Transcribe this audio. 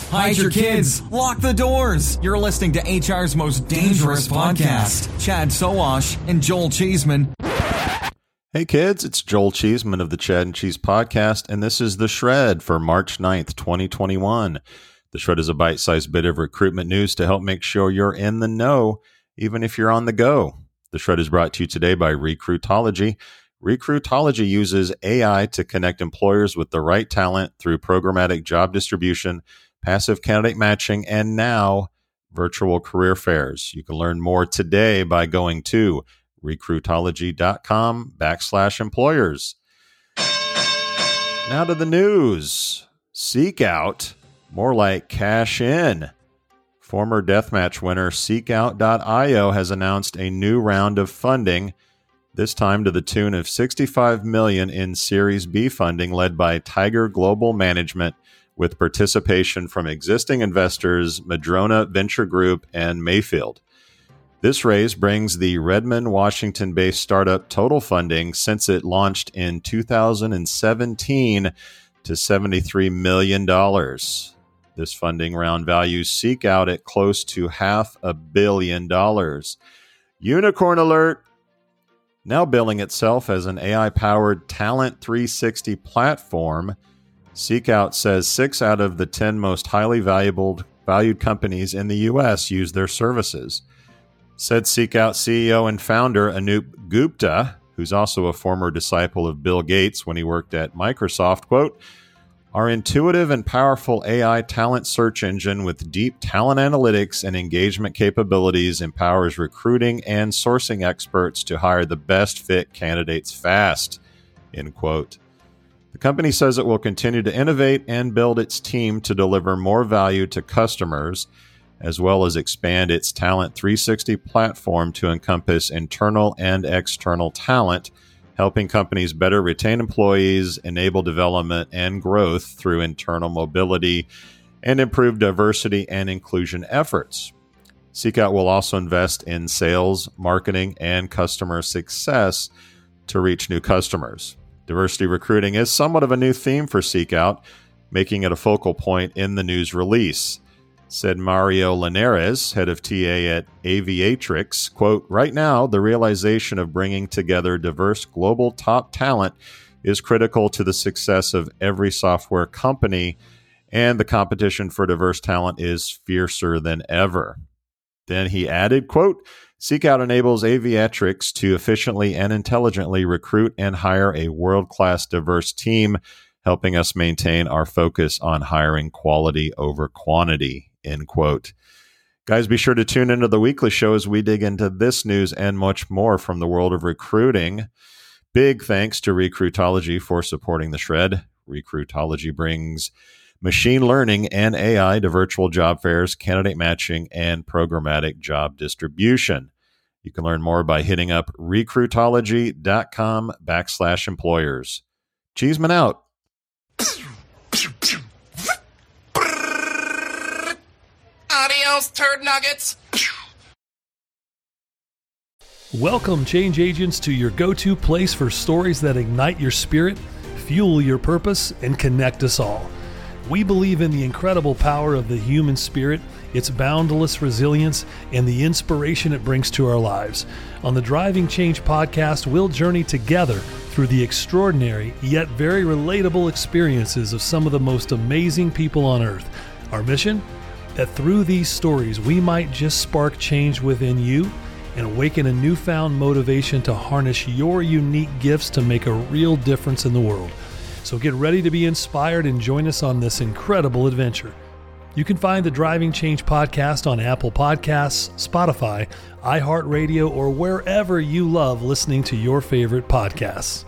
hide your kids, lock the doors. You're listening to HR's most dangerous podcast. Chad Sowash and Joel Cheeseman. Hey kids, it's Joel Cheeseman of the Chad and Cheese Podcast, and this is The Shred for March 9th, 2021. The Shred is a bite-sized bit of recruitment news to help make sure you're in the know, even if you're on the go. The Shred is brought to you today by Recruitology. Recruitology uses AI to connect employers with the right talent through programmatic job distribution, passive candidate matching, and now virtual career fairs. You can learn more today by going to recruitology.com/employers. Now to the news. Seek Out, more like cash in. Former deathmatch winner Seekout.io has announced a new round of funding, this time to the tune of $65 million in Series B funding led by Tiger Global Management, with participation from existing investors Madrona Venture Group and Mayfield. This raise brings the Redmond, Washington-based startup total funding since it launched in 2017 to $73 million. This funding round values Seek Out at close to $500 million. Unicorn alert! Now billing itself as an AI-powered Talent 360 platform, Seek Out says 6 out of the 10 most highly valued companies in the U.S. use their services. Said Seek Out CEO and founder Anup Gupta, who's also a former disciple of Bill Gates when he worked at Microsoft, quote, "Our intuitive and powerful AI talent search engine with deep talent analytics and engagement capabilities empowers recruiting and sourcing experts to hire the best fit candidates fast," end quote. The company says it will continue to innovate and build its team to deliver more value to customers, as well as expand its Talent 360 platform to encompass internal and external talent, helping companies better retain employees, enable development and growth through internal mobility, and improve diversity and inclusion efforts. Seek Out will also invest in sales, marketing, and customer success to reach new customers. Diversity recruiting is somewhat of a new theme for Seek Out, making it a focal point in the news release. Said Mario Linares, head of TA at Aviatrix, quote, "Right now, the realization of bringing together diverse global top talent is critical to the success of every software company, and the competition for diverse talent is fiercer than ever." Then he added, quote, "Seek Out enables Aviatrix to efficiently and intelligently recruit and hire a world-class diverse team, helping us maintain our focus on hiring quality over quantity," end quote. Guys, be sure to tune into the weekly show as we dig into this news and much more from the world of recruiting. Big thanks to Recruitology for supporting the Shred. Recruitology brings machine learning and AI to virtual job fairs, candidate matching, and programmatic job distribution. You can learn more by hitting up recruitology.com/employers. Cheeseman out. Adios, turd nuggets. Welcome, change agents, to your go-to place for stories that ignite your spirit, fuel your purpose, and connect us all. We believe in the incredible power of the human spirit, its boundless resilience, and the inspiration it brings to our lives. On the Driving Change podcast, we'll journey together through the extraordinary yet very relatable experiences of some of the most amazing people on earth. Our mission? That through these stories, we might just spark change within you and awaken a newfound motivation to harness your unique gifts to make a real difference in the world. So get ready to be inspired and join us on this incredible adventure. You can find the Driving Change podcast on Apple Podcasts, Spotify, iHeartRadio, or wherever you love listening to your favorite podcasts.